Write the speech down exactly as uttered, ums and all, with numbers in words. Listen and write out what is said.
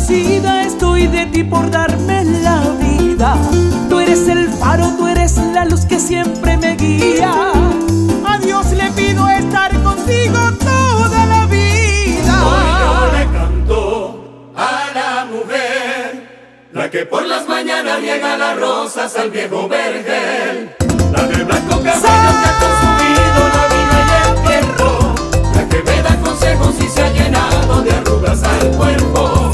agradecida estoy de ti por darme la vida. Tú eres el faro, tú eres la luz que siempre me guía. A Dios le pido estar contigo toda la vida. Hoy yo le canto a la mujer, la que por las mañanas riega las rosas al viejo vergel, la de blanco cabello que ha consumido la vida y el tiempo, la que me da consejos y se ha llenado de arrugas al cuerpo.